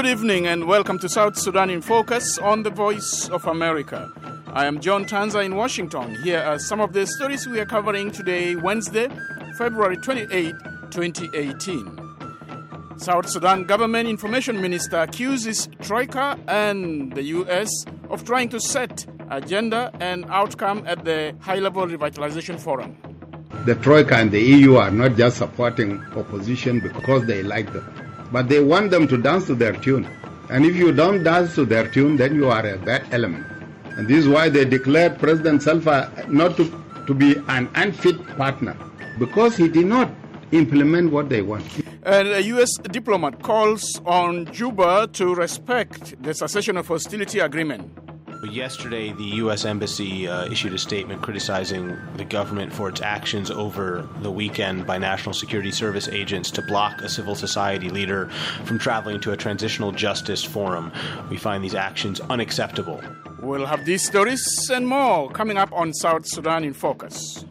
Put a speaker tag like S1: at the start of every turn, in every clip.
S1: Good evening and welcome to South Sudan in Focus on the Voice of America. I am John Tanza in Washington. Here are some of the stories we are covering today, Wednesday, February 28, 2018. South Sudan Government Information Minister accuses Troika and the U.S. of trying to set agenda and outcome at the High-Level Revitalization Forum.
S2: The Troika and the EU are not just supporting opposition because they like them, but they want them to dance to their tune. And if you don't dance to their tune, then you are a bad element. And this is why they declared President Salva not to be an unfit partner, because he did not implement what they want.
S1: And a U.S. diplomat calls on Juba to respect the cessation of hostility agreement.
S3: Yesterday, the U.S. Embassy issued a statement criticizing the government for its actions over the weekend by National Security Service agents to block a civil society leader from traveling to a transitional justice forum. We find these actions unacceptable.
S1: We'll have these stories and more coming up on South Sudan in Focus.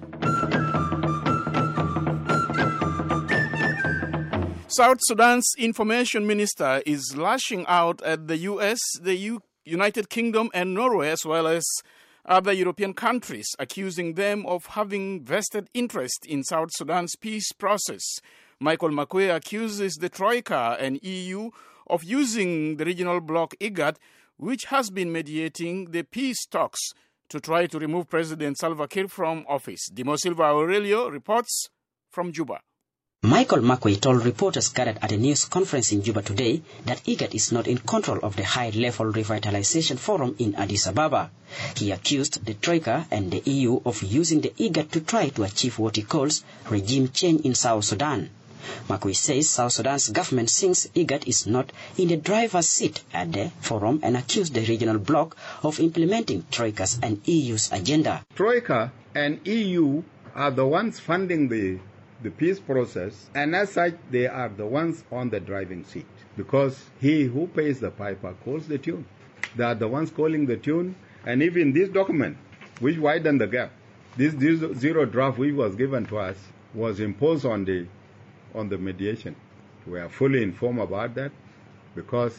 S1: South Sudan's information minister is lashing out at the U.S., the United Kingdom and Norway, as well as other European countries, accusing them of having vested interest in South Sudan's peace process. Michael Makuei accuses the Troika and EU of using the regional bloc IGAD, which has been mediating the peace talks, to try to remove President Salva Kiir from office. Dimo Silva Aurelio reports from Juba.
S4: Michael Makuei told reporters gathered at a news conference in Juba today that IGAD is not in control of the High-Level Revitalization Forum in Addis Ababa. He accused the Troika and the EU of using the IGAD to try to achieve what he calls regime change in South Sudan. Makuei says South Sudan's government thinks IGAD is not in the driver's seat at the forum and accused the regional bloc of implementing Troika's and EU's agenda.
S2: Troika and EU are the ones funding the peace process, and as such, they are the ones on the driving seat, because he who pays the piper calls the tune. They are the ones calling the tune, and even this document, which widened the gap, this zero draft which was given to us, was imposed on the mediation. We are fully informed about that, because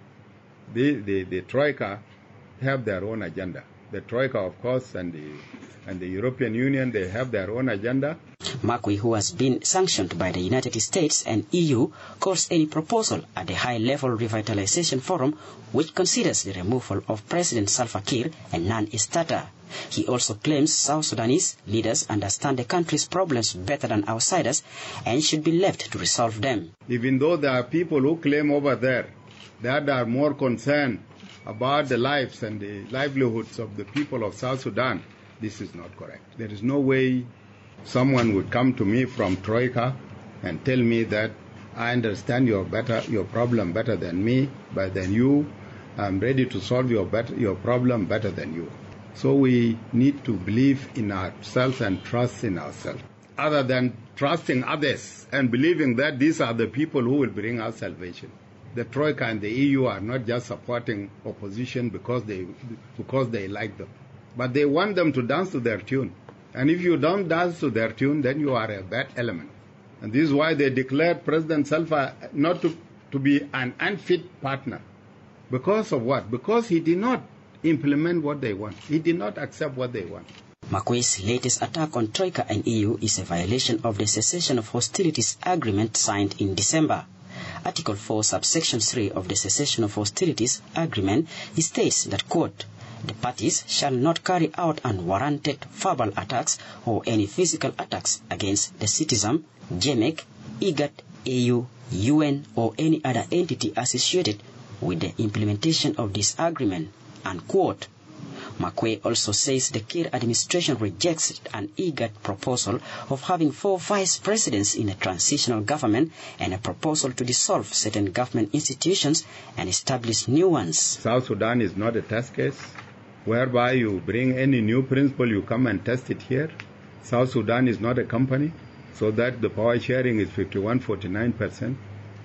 S2: the Troika have their own agenda. The Troika, of course, and the European Union, they have their own agenda.
S4: Makuei, who has been sanctioned by the United States and EU, calls any proposal at the High-Level Revitalization Forum which considers the removal of President Salva Kiir a non-starter. He also claims South Sudanese leaders understand the country's problems better than outsiders and should be left to resolve them.
S2: Even though there are people who claim over there that are more concerned about the lives and the livelihoods of the people of South Sudan, this is not correct. There is no way someone would come to me from Troika and tell me that I understand your problem better than me, but than you. I'm ready to solve your problem better than you. So we need to believe in ourselves and trust in ourselves, other than trusting others and believing that these are the people who will bring us salvation. The Troika and the EU are not just supporting opposition because they like them, but they want them to dance to their tune. And if you don't dance to their tune, then you are a bad element. And this is why they declared President Salva not to be an unfit partner. Because of what? Because he did not implement what they want. He did not accept what they want.
S4: Makuei's latest attack on Troika and EU is a violation of the cessation of hostilities agreement signed in December. Article 4, subsection 3 of the cessation of hostilities agreement states that, quote, the parties shall not carry out unwarranted verbal attacks or any physical attacks against the citizen, JMEC, IGAD, AU, UN, or any other entity associated with the implementation of this agreement, unquote. Makuei also says the Kiir administration rejects an IGAD proposal of having 4 vice presidents in a transitional government and a proposal to dissolve certain government institutions and establish new ones.
S2: South Sudan is not a test case whereby you bring any new principle, you come and test it here. South Sudan is not a company, so that the power sharing is 51-49%.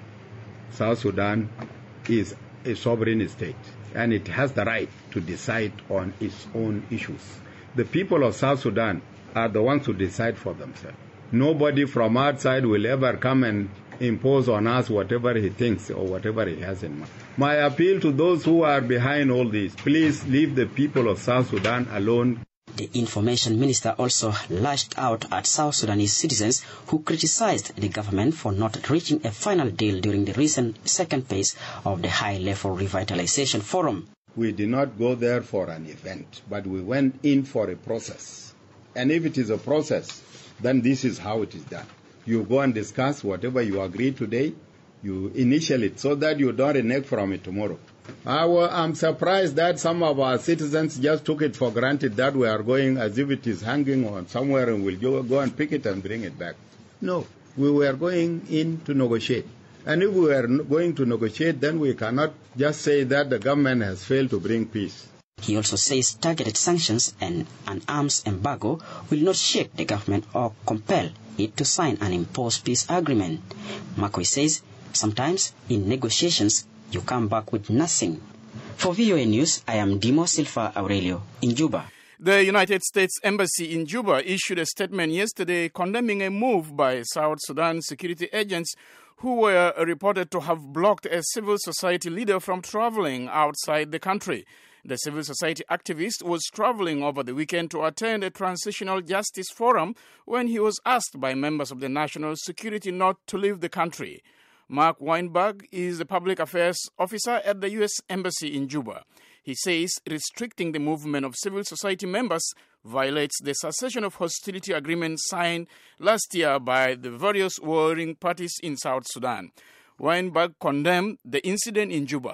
S2: South Sudan is a sovereign state, and it has the right to decide on its own issues. The people of South Sudan are the ones who decide for themselves. Nobody from outside will ever come and impose on us whatever he thinks or whatever he has in mind. My appeal to those who are behind all this, please leave the people of South Sudan alone.
S4: The information minister also lashed out at South Sudanese citizens who criticized the government for not reaching a final deal during the recent second phase of the high-level revitalization forum.
S2: We did not go there for an event, but we went in for a process. And if it is a process, then this is how it is done. You go and discuss whatever you agree today, you initial it so that you don't renege from it tomorrow. I'm surprised that some of our citizens just took it for granted that we are going as if it is hanging on somewhere and we'll go and pick it and bring it back. No, we were going in to negotiate. And if we were going to negotiate, then we cannot just say that the government has failed to bring peace.
S4: He also says targeted sanctions and an arms embargo will not shake the government or compel it to sign an imposed peace agreement. McCoy says sometimes in negotiations you come back with nothing. For VOA News, I am Dimo Silva Aurelio in Juba.
S1: The United States Embassy in Juba issued a statement yesterday condemning a move by South Sudan security agents who were reported to have blocked a civil society leader from traveling outside the country. The civil society activist was traveling over the weekend to attend a transitional justice forum when he was asked by members of the national security not to leave the country. Mark Weinberg is the public affairs officer at the U.S. Embassy in Juba. He says restricting the movement of civil society members violates the cessation of hostility agreement signed last year by the various warring parties in South Sudan. Weinberg condemned the incident in Juba.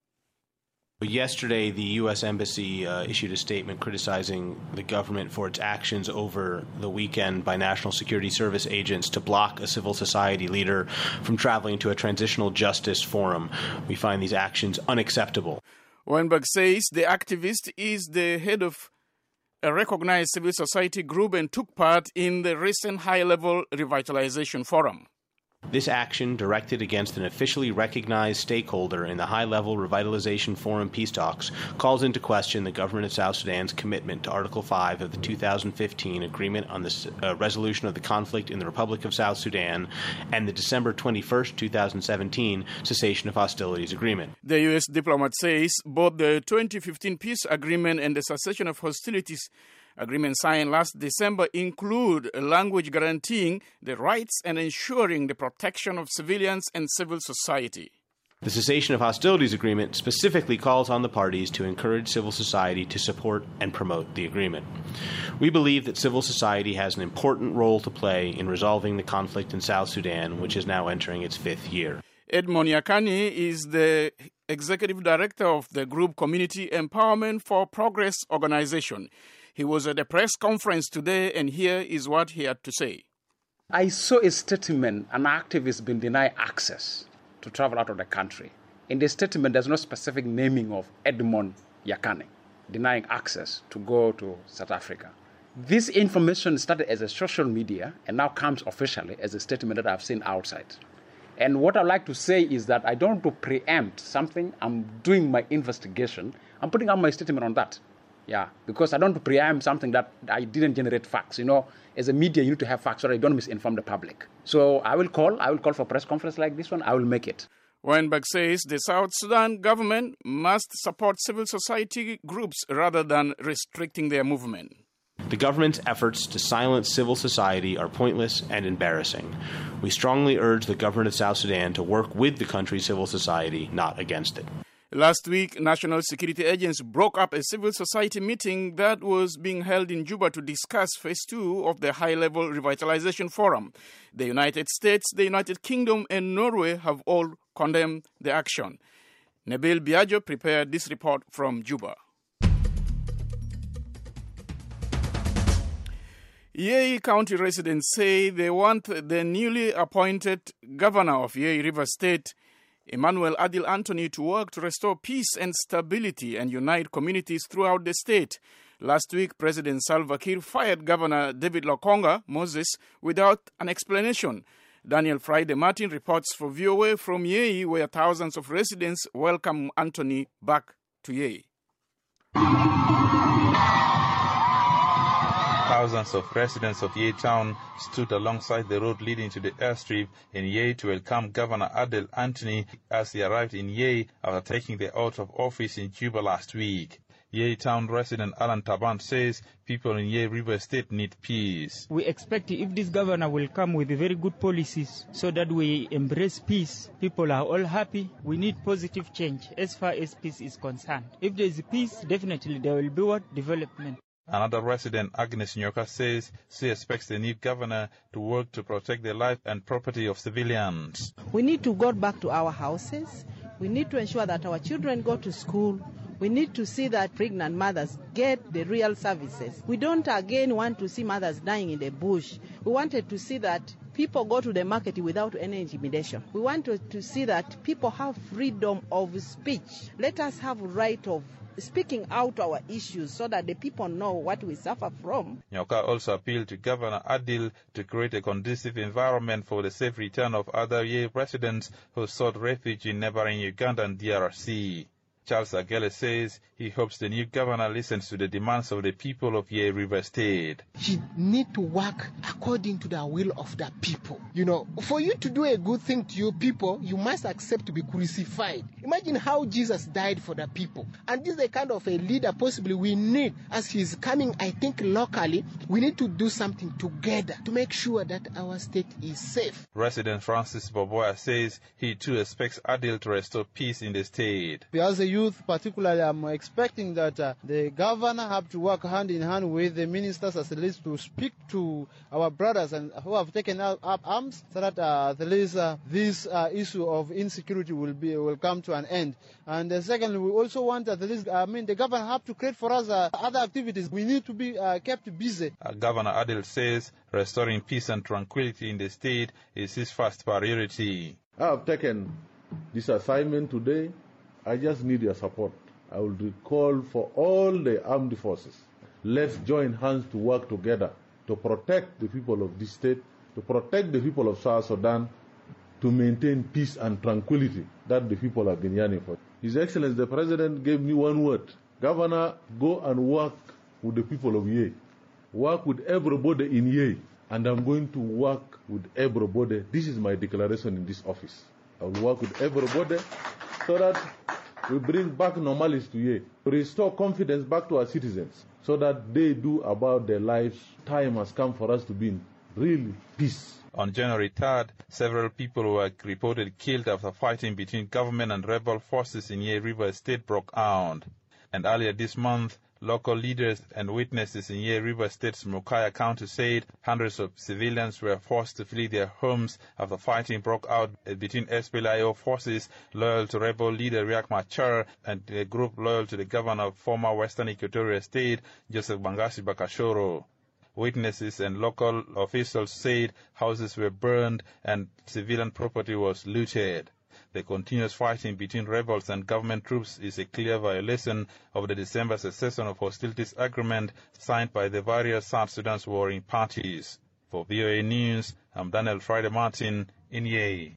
S3: Yesterday, the U.S. Embassy issued a statement criticizing the government for its actions over the weekend by National Security Service agents to block a civil society leader from traveling to a transitional justice forum. We find these actions unacceptable.
S1: Weinberg says the activist is the head of a recognized civil society group and took part in the recent high-level revitalization forum.
S3: This action, directed against an officially recognized stakeholder in the high-level revitalization forum peace talks, calls into question the government of South Sudan's commitment to Article 5 of the 2015 Agreement on the Resolution of the Conflict in the Republic of South Sudan and the December 21, 2017 Cessation of Hostilities Agreement.
S1: The U.S. diplomat says both the 2015 peace agreement and the cessation of hostilities agreement signed last December include a language guaranteeing the rights and ensuring the protection of civilians and civil society.
S3: The Cessation of Hostilities Agreement specifically calls on the parties to encourage civil society to support and promote the agreement. We believe that civil society has an important role to play in resolving the conflict in South Sudan, which is now entering its 5th year.
S1: Edmond Yakani is the executive director of the group Community Empowerment for Progress organization. He was at a press conference today, and here is what he had to say.
S5: I saw a statement, an activist being denied access to travel out of the country. In the statement, there's no specific naming of Edmond Yakani, denying access to go to South Africa. This information started as a social media and now comes officially as a statement that I've seen outside. And what I'd like to say is that I don't want to preempt something. I'm doing my investigation. I'm putting out my statement on that. Yeah, because I don't want to preempt something that I didn't generate facts. You know, as a media, you need to have facts so that you don't misinform the public. So I will call for a press conference like this one. I will make it.
S1: Weinberg says the South Sudan government must support civil society groups rather than restricting their movement.
S3: The government's efforts to silence civil society are pointless and embarrassing. We strongly urge the government of South Sudan to work with the country's civil society, not against it.
S1: Last week, national security agents broke up a civil society meeting that was being held in Juba to discuss Phase 2 of the high-level revitalization forum. The United States, the United Kingdom, and Norway have all condemned the action. Nabil Biagio prepared this report from Juba. Yei County residents say they want the newly appointed governor of Yei River State, Emmanuel Adil Anthony, to work to restore peace and stability and unite communities throughout the state. Last week, President Salva Kiir fired Governor David Lokonga Moses without an explanation. Daniel Friday Martin reports for VOA from Yei, where thousands of residents welcome Anthony back to Yei.
S6: Thousands of residents of Yei town stood alongside the road leading to the airstrip in Yei to welcome Governor Adel Anthony as he arrived in Yei after taking the oath of office in Juba last week. Yei town resident Alan Taban says people in Yei River State need peace.
S7: We expect if this governor will come with very good policies so that we embrace peace, people are all happy. We need positive change as far as peace is concerned. If there is peace, definitely there will be what? Development.
S6: Another resident, Agnes Nyoka, says she expects the new governor to work to protect the life and property of civilians.
S8: We need to go back to our houses. We need to ensure that our children go to school. We need to see that pregnant mothers get the real services. We don't again want to see mothers dying in the bush. We wanted to see that people go to the market without any intimidation. We wanted to see that people have freedom of speech. Let us have right of speaking out our issues so that the people know what we suffer from.
S6: Nyoka also appealed to Governor Adil to create a conducive environment for the safe return of other Yei residents who sought refuge in neighboring Uganda and DRC. Charles Agele says he hopes the new governor listens to the demands of the people of Yei River State.
S9: He need to work according to the will of the people. You know, for you to do a good thing to your people, you must accept to be crucified. Imagine how Jesus died for the people. And this is the kind of a leader possibly we need. As he's coming, I think locally, we need to do something together to make sure that our state is safe.
S6: Resident Francis Boboya says he too expects Adil to restore peace in the state.
S10: As a youth, particularly, I'm expecting that the governor have to work hand in hand with the ministers at least to speak to our brothers and who have taken up arms so that at least this issue of insecurity will come to an end. And secondly, we also want at least, the governor have to create for us other activities. We need to be kept busy.
S6: Governor Adil says restoring peace and tranquility in the state is his first priority.
S11: I have taken this assignment today. I just need your support. I will call for all the armed forces. Let's join hands to work together to protect the people of this state, to protect the people of South Sudan, to maintain peace and tranquility that the people have been yearning for. His Excellency the President gave me one word. Governor, go and work with the people of Yei. Work with everybody in Yei. And I'm going to work with everybody. This is my declaration in this office. I will work with everybody so that we bring back normality to Yei, to restore confidence back to our citizens, so that they do about their lives. Time has come for us to be in really peace.
S6: On January 3rd, several people were reported killed after fighting between government and rebel forces in Yei River State broke out. And earlier this month, local leaders and witnesses in Yei River State's Mukaya County said hundreds of civilians were forced to flee their homes after fighting broke out between SPLIO forces loyal to rebel leader Riek Machar and a group loyal to the governor of former Western Equatoria State, Joseph Bangasi Bakashoro. Witnesses and local officials said houses were burned and civilian property was looted. The continuous fighting between rebels and government troops is a clear violation of the December cessation of hostilities agreement signed by the various South Sudan's warring parties. For VOA News, I'm Daniel Friday Martin in Yei.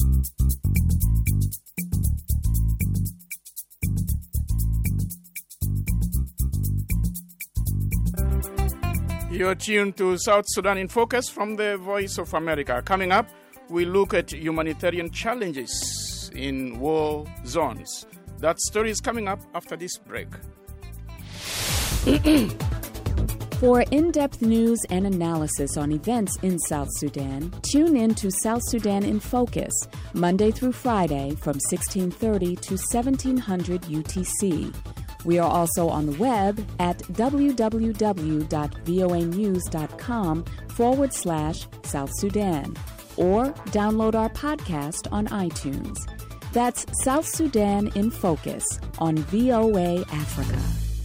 S1: You're tuned to South Sudan in Focus from the Voice of America. Coming up, we look at humanitarian challenges in war zones. That story is coming up after this break.
S12: For in-depth news and analysis on events in South Sudan, tune in to South Sudan in Focus, Monday through Friday from 1630 to 1700 UTC. We are also on the web at www.voanews.com/South Sudan, or download our podcast on iTunes. That's South Sudan in Focus on VOA Africa.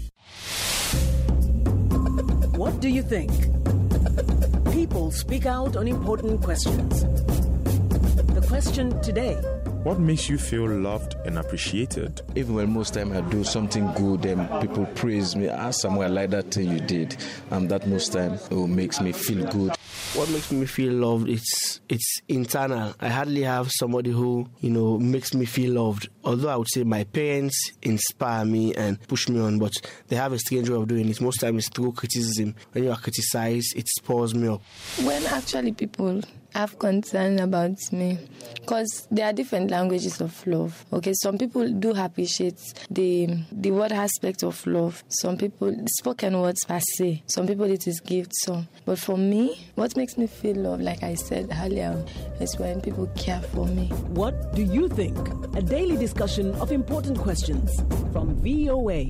S13: What do you think? People speak out on important questions. The question today:
S14: what makes you feel loved and appreciated?
S15: Even when most time I do something good and people praise me, somewhere like that thing you did, and that most time it makes me feel good.
S16: What makes me feel loved, it's internal. I hardly have somebody who, makes me feel loved. Although I would say my parents inspire me and push me on, but they have a strange way of doing it. Most times it's through criticism. When you are criticized, it spurs me up.
S17: When actually people have concern about me, because there are different languages of love. Okay, some people do appreciate the word aspect of love. Some people, spoken words per se. Some people it is gifts. But for me, what makes me feel love, like I said earlier, is when people care for me.
S13: What do you think? A daily discussion of important questions from VOA.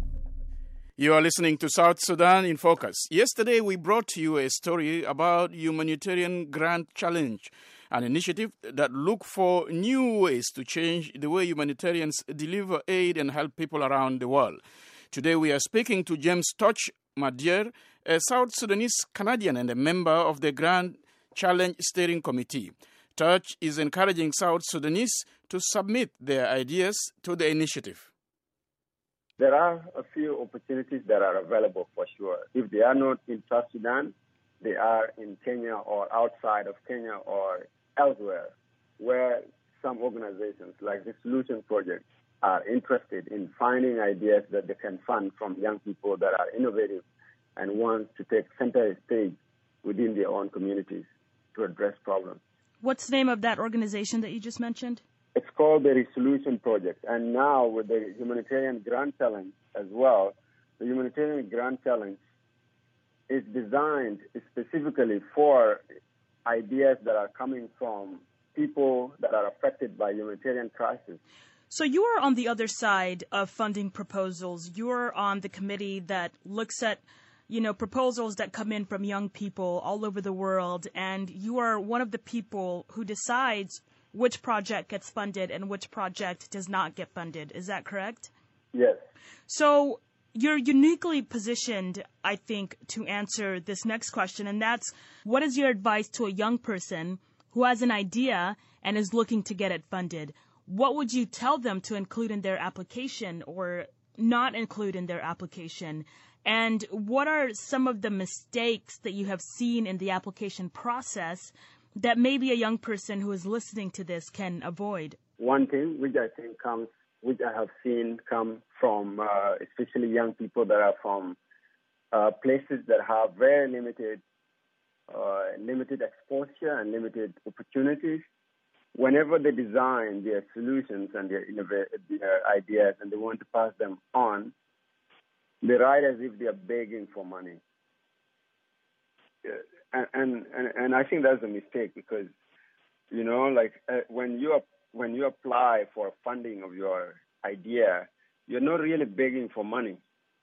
S1: You are listening to South Sudan in Focus. Yesterday, we brought to you a story about Humanitarian Grant Challenge, an initiative that looks for new ways to change the way humanitarians deliver aid and help people around the world. Today, we are speaking to James Toch Madier, a South Sudanese Canadian and a member of the Grant Challenge Steering Committee. Toch is encouraging South Sudanese to submit their ideas to the initiative.
S18: There are a few opportunities that are available for sure. If they are not in South Sudan, they are in Kenya or outside of Kenya or elsewhere, where some organizations like the Solution Project are interested in finding ideas that they can fund from young people that are innovative and want to take center stage within their own communities to address problems.
S19: What's the name of that organization that you just mentioned?
S18: It's called the Resolution Project. And now with the Humanitarian Grant Challenge as well, the Humanitarian Grant Challenge is designed specifically for ideas that are coming from people that are affected by humanitarian crisis.
S19: So you are on the other side of funding proposals. You're on the committee that looks at proposals that come in from young people all over the world, and you are one of the people who decides which project gets funded and which project does not get funded. Is that correct?
S18: Yes.
S19: So you're uniquely positioned, I think, to answer this next question, and that's, what is your advice to a young person who has an idea and is looking to get it funded? What would you tell them to include in their application or not include in their application? And what are some of the mistakes that you have seen in the application process that maybe a young person who is listening to this can avoid?
S18: One thing which I have seen come from especially young people that are from places that have very limited exposure and limited opportunities. Whenever they design their solutions and their ideas and they want to pass them on, they write as if they are begging for money. And I think that's a mistake because, when you apply for funding of your idea, you're not really begging for money.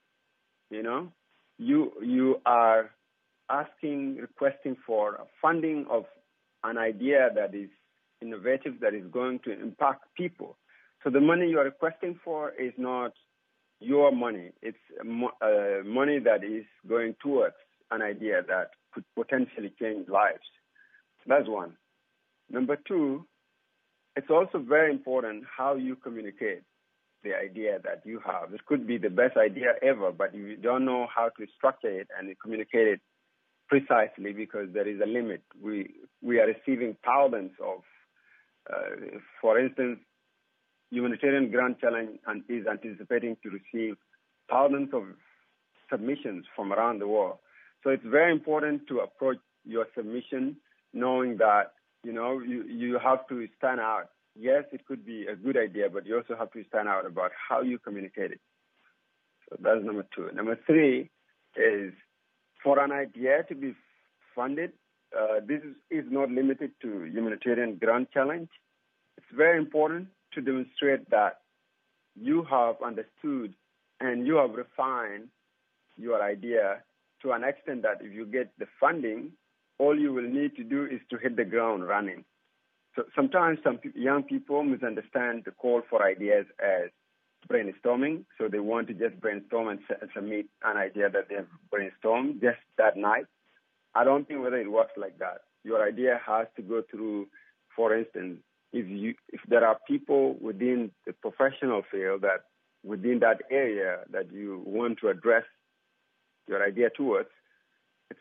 S18: You are requesting for funding of an idea that is innovative, that is going to impact people. So the money you are requesting for is not your money. It's money that is going towards an idea that could potentially change lives. That's one. Number two, it's also very important how you communicate the idea that you have. It could be the best idea ever, but if you don't know how to structure it and communicate it precisely, because there is a limit. We are receiving thousands of, for instance, Humanitarian Grant Challenge is anticipating to receive thousands of submissions from around the world. So it's very important to approach your submission knowing that, you have to stand out. Yes, it could be a good idea, but you also have to stand out about how you communicate it. So that's number two. Number three is for an idea to be funded, this is not limited to Humanitarian Grant Challenge. It's very important to demonstrate that you have understood and you have refined your idea to an extent that if you get the funding, all you will need to do is to hit the ground running. So sometimes some young people misunderstand the call for ideas as brainstorming. So they want to just brainstorm and submit an idea that they have brainstormed just that night. I don't think whether it works like that. Your idea has to go through, for instance, if there are people within the professional field that within that area that you want to address your idea towards, it's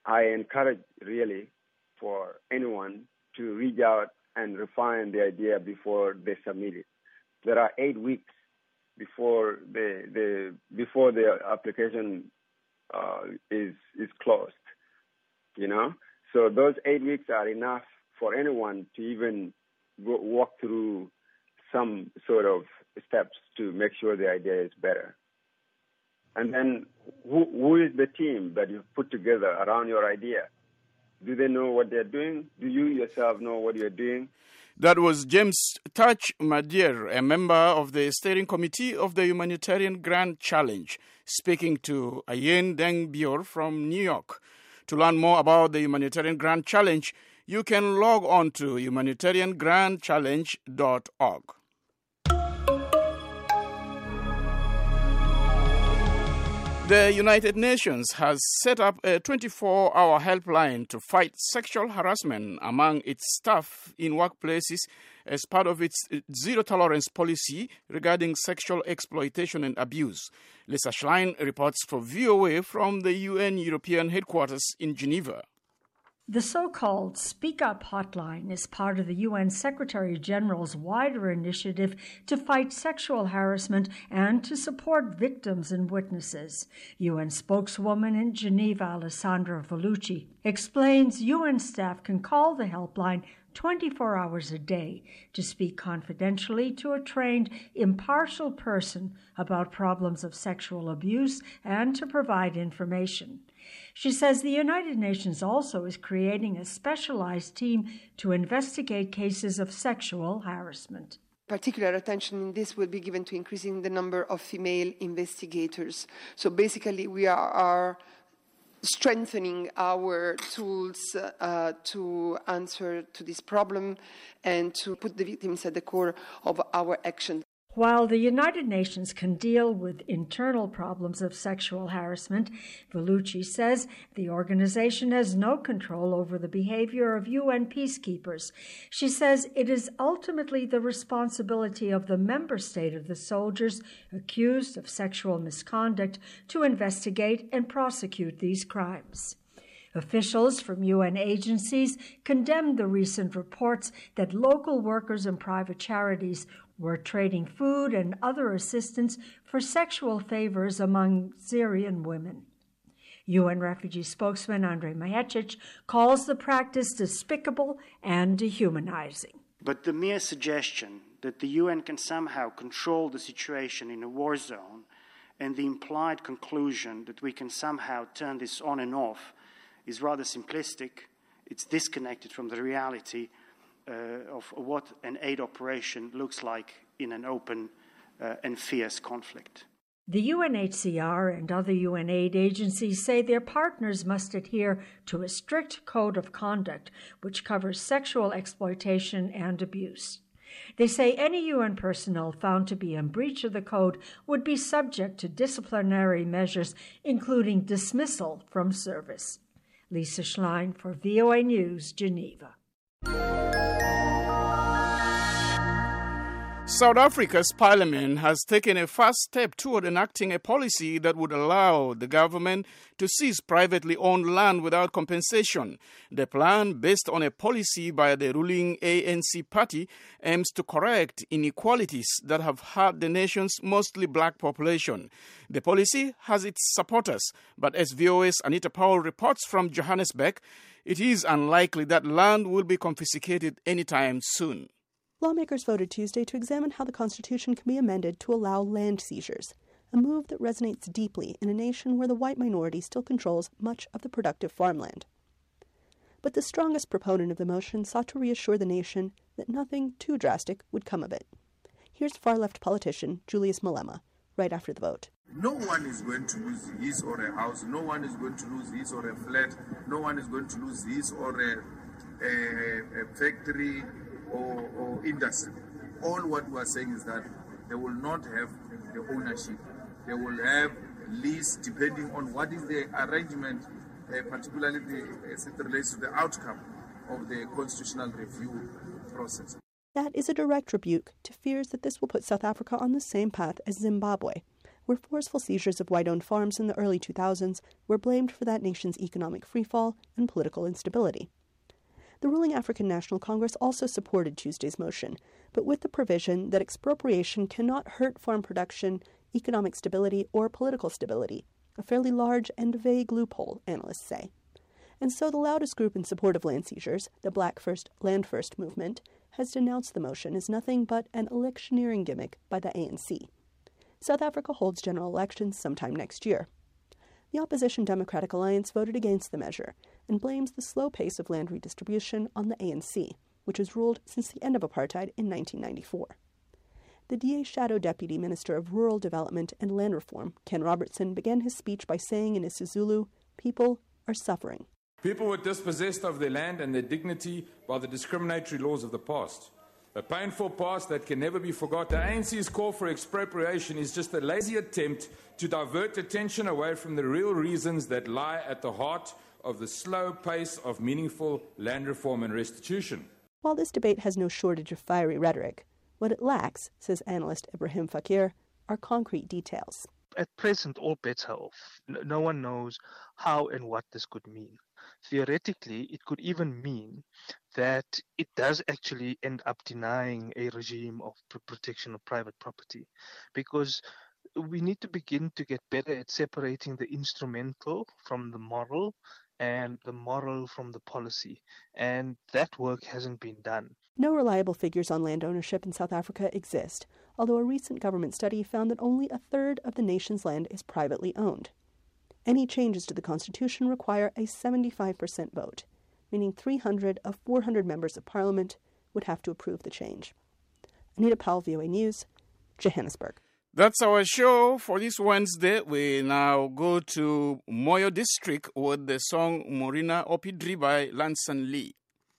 S18: I encourage really for anyone to reach out and refine the idea before they submit it. There are 8 weeks before the application is closed. So those 8 weeks are enough for anyone to even walk through some sort of steps to make sure the idea is better. And then who is the team that you've put together around your idea? Do they know what they're doing? Do you yourself know what you're doing?
S1: That was James Touch Madier, a member of the steering committee of the Humanitarian Grand Challenge, speaking to Ayen Deng Bior from New York. To learn more about the Humanitarian Grand Challenge, you can log on to humanitariangrandchallenge.org. The United Nations has set up a 24-hour helpline to fight sexual harassment among its staff in workplaces as part of its zero-tolerance policy regarding sexual exploitation and abuse. Lisa Schlein reports for VOA from the UN European headquarters in Geneva.
S20: The so-called Speak Up Hotline is part of the UN Secretary-General's wider initiative to fight sexual harassment and to support victims and witnesses. UN spokeswoman in Geneva, Alessandra Vellucci, explains UN staff can call the helpline 24 hours a day to speak confidentially to a trained, impartial person about problems of sexual abuse and to provide information. She says the United Nations also is creating a specialized team to investigate cases of sexual harassment.
S21: Particular attention in this will be given to increasing the number of female investigators. So basically we are strengthening our tools to answer to this problem and to put the victims at the core of our action.
S20: While the United Nations can deal with internal problems of sexual harassment, Vellucci says the organization has no control over the behavior of UN peacekeepers. She says it is ultimately the responsibility of the member state of the soldiers accused of sexual misconduct to investigate and prosecute these crimes. Officials from UN agencies condemned the recent reports that local workers and private charities were trading food and other assistance for sexual favors among Syrian women. UN refugee spokesman Andrej Mahecic calls the practice despicable and dehumanizing.
S22: But the mere suggestion that the UN can somehow control the situation in a war zone and the implied conclusion that we can somehow turn this on and off is rather simplistic. It's disconnected from the reality of what an aid operation looks like in an open and fierce conflict.
S20: The UNHCR and other UN aid agencies say their partners must adhere to a strict code of conduct which covers sexual exploitation and abuse. They say any UN personnel found to be in breach of the code would be subject to disciplinary measures, including dismissal from service. Lisa Schlein for VOA News, Geneva.
S1: South Africa's parliament has taken a first step toward enacting a policy that would allow the government to seize privately owned land without compensation. The plan, based on a policy by the ruling ANC party, aims to correct inequalities that have hurt the nation's mostly black population. The policy has its supporters, but as VOA's Anita Powell reports from Johannesburg, it is unlikely that land will be confiscated anytime soon.
S23: Lawmakers voted Tuesday to examine how the Constitution can be amended to allow land seizures, a move that resonates deeply in a nation where the white minority still controls much of the productive farmland. But the strongest proponent of the motion sought to reassure the nation that nothing too drastic would come of it. Here's far-left politician Julius Malema, right after the vote.
S24: No one is going to lose his or her house. No one is going to lose his or her flat. No one is going to lose his or a factory or industry. All what we are saying is that they will not have the ownership. They will have lease depending on what is the arrangement, particularly as it relates to the outcome of the constitutional review process.
S23: That is a direct rebuke to fears that this will put South Africa on the same path as Zimbabwe, where forceful seizures of white-owned farms in the early 2000s were blamed for that nation's economic freefall and political instability. The ruling African National Congress also supported Tuesday's motion, but with the provision that expropriation cannot hurt farm production, economic stability, or political stability, a fairly large and vague loophole, analysts say. And so the loudest group in support of land seizures, the Black First, Land First movement, has denounced the motion as nothing but an electioneering gimmick by the ANC. South Africa holds general elections sometime next year. The opposition Democratic Alliance voted against the measure and blames the slow pace of land redistribution on the ANC, which has ruled since the end of apartheid in 1994. The DA's Shadow Deputy Minister of Rural Development and Land Reform, Ken Robertson, began his speech by saying in isiZulu, "People are suffering."
S2: People were dispossessed of their land and their dignity by the discriminatory laws of the past. A painful past that can never be forgotten. The ANC's call for expropriation is just a lazy attempt to divert attention away from the real reasons that lie at the heart of the slow pace of meaningful land reform and restitution.
S23: While this debate has no shortage of fiery rhetoric, what it lacks, says analyst Ibrahim Fakir, are concrete details.
S3: At present, all bets are off. No one knows how and what this could mean. Theoretically, it could even mean that it does actually end up denying a regime of protection of private property, because we need to begin to get better at separating the instrumental from the moral and the moral from the policy, and that work hasn't been done.
S23: No reliable figures on land ownership in South Africa exist, although a recent government study found that only a third of the nation's land is privately owned. Any changes to the Constitution require a 75% vote, meaning 300 of 400 members of Parliament would have to approve the change. Anita Powell, VOA News, Johannesburg.
S1: That's our show for this Wednesday. We now go to Moyo District with the song Morina Opidri by Lansan Lee.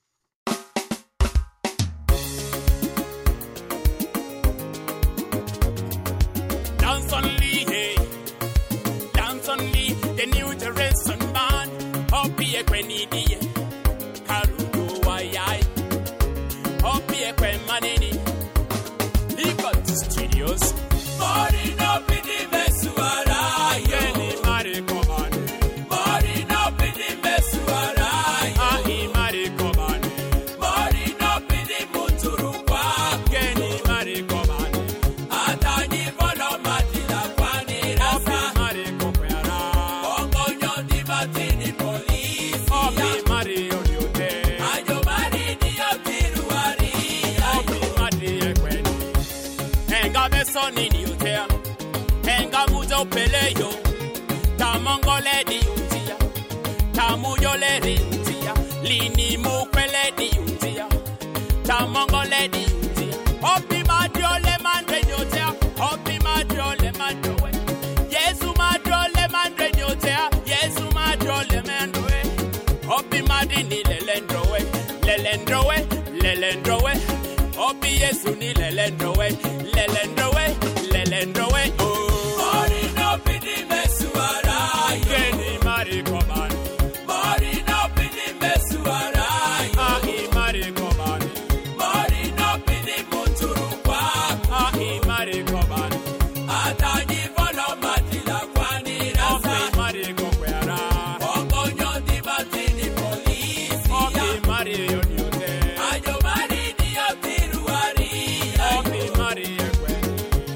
S4: Lansan Lee, hey. Lansan Lee, the new generation man. Hopi Ekwenidi, Karudu Wayai. Hopi Ekwemanini. Legal Studios. Morina Opidri Mesuara, Yeni Marikomani. Morina Opidri Mesuara, Ahi Marikomani. Morina Opidri Muturukwa, Yeni Marikomani. Atani Bono Matila Kwani Rasa, Marikokwera. Bongo Nyondi Matini Police, Obi Mario Yote. Ayo Marini Otiruari, Obi Mati Ekweni. Enga Besonini. Enga muzo peleyo, tamongole di untia, tamuyole di untia, lini mukwele di untia, tamongole di untia. Opi madrole mandre nyotea, opi madrole mandrowe. Yesu madrole mandre nyotea, Yesu madrole mandrowe. Opi madini lelendrowe, lelendrowe, lelendrowe. Opi Yesu ni lelendrowe, lelendrowe, lelendrowe. Oh. Morina Opidri Mesuara, Yeni Marikomani. Morina Opidri Mesuara, Ahi Marikomani. Morina Opidri Muturukwa, Ahi Marikomani. Atani Bono Matila Kwani Rasa, Opi Marikokwera. Bongo Nyondi Matini Police, Opi Mario Nyote. Ayo Marini Otiruari, Opi Mario Ekweni.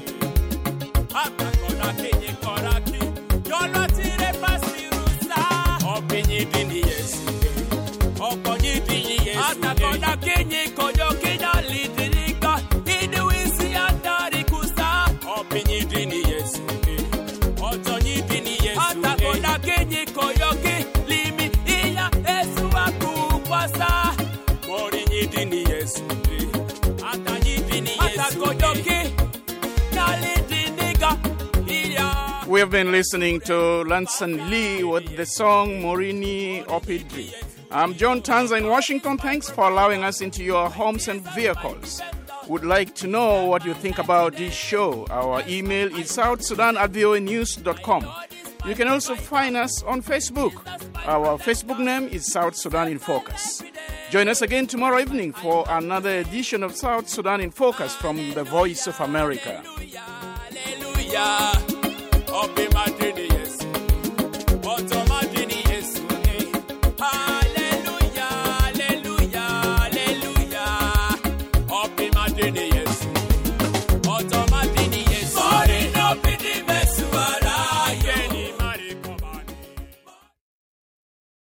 S4: Atakona kenye koraki, yono tire pasirusa. Opinyi dini yesu, okonyi dini yesu. Atakona kenye koyo kina lidirika, iduisi atari kusa. Opinyi dini yesu, otonyi dini yesu. Atakona kenye koyo ki limi iya esu akukwasa. Morinyi dini yesu, atanyi dini yesu. Atakoyoki nalidiniga.
S1: We have been listening to Lansan Lee with the song Morini Opidri. I'm John Tanza in Washington. Thanks for allowing us into your homes and vehicles. Would like to know what you think about this show. Our email is southsudan@voanews.com. You can also find us on Facebook. Our Facebook name is South Sudan in Focus. Join us again tomorrow evening for another edition of South Sudan in Focus from the Voice of America.
S4: Hallelujah. Obi ma